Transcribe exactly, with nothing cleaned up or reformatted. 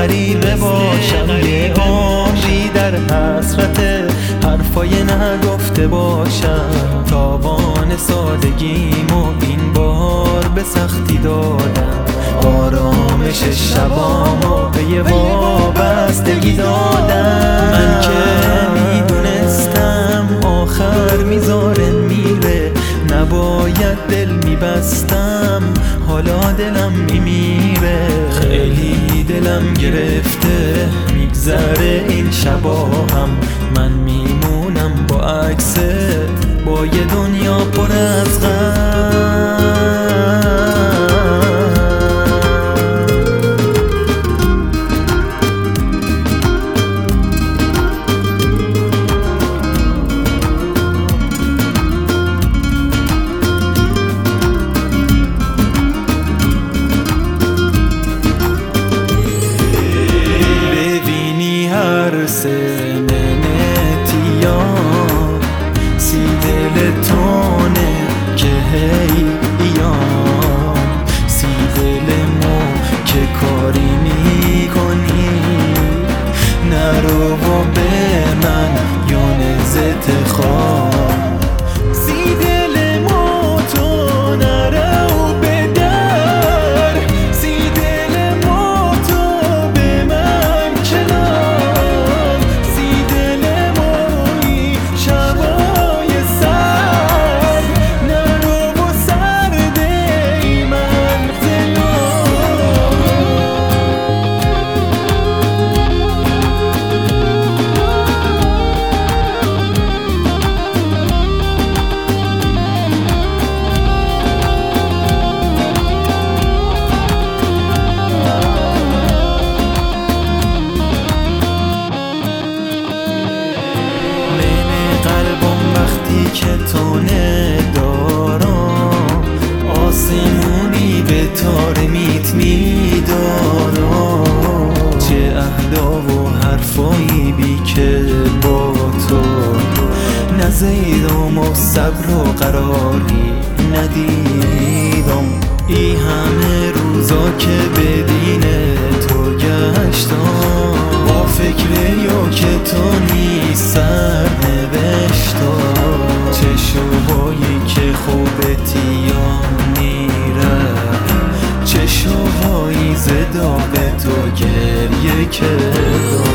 غریبه باشم، یه عمری در حسرت حرفای نگفته باشم. تاوان سادگیمو این بار به سختی دادم، آرامش شبامو به یه وابستگی دادم. من که میدونستم آخر میذاره میره، نباید دل میبستم، حالا دلم میمیره. خیلی دلم گرفته میگذره این شبا هم، من میمونم با عکست، با یه دنیا پر از غم. سمنتیان سی دل تونه که هی ایان، سی دل مو که کاری میکنی، نرو و به من یونزت خواه. سی دل مو تو نرو به در، سی دل مو تو به من کنار. که تو ندارم آسمونی به تار میت میدارم، چه اهدا و حرفایی بی که با تو نزیدم و صبر و قراری ندیدم. ای همه روزا که بدین تو گشتم، با فکر یا که تو نیست سر نوشتم. چه شبایی که خوبتیام میره، چه شبایی زدا به تو گریه کردم.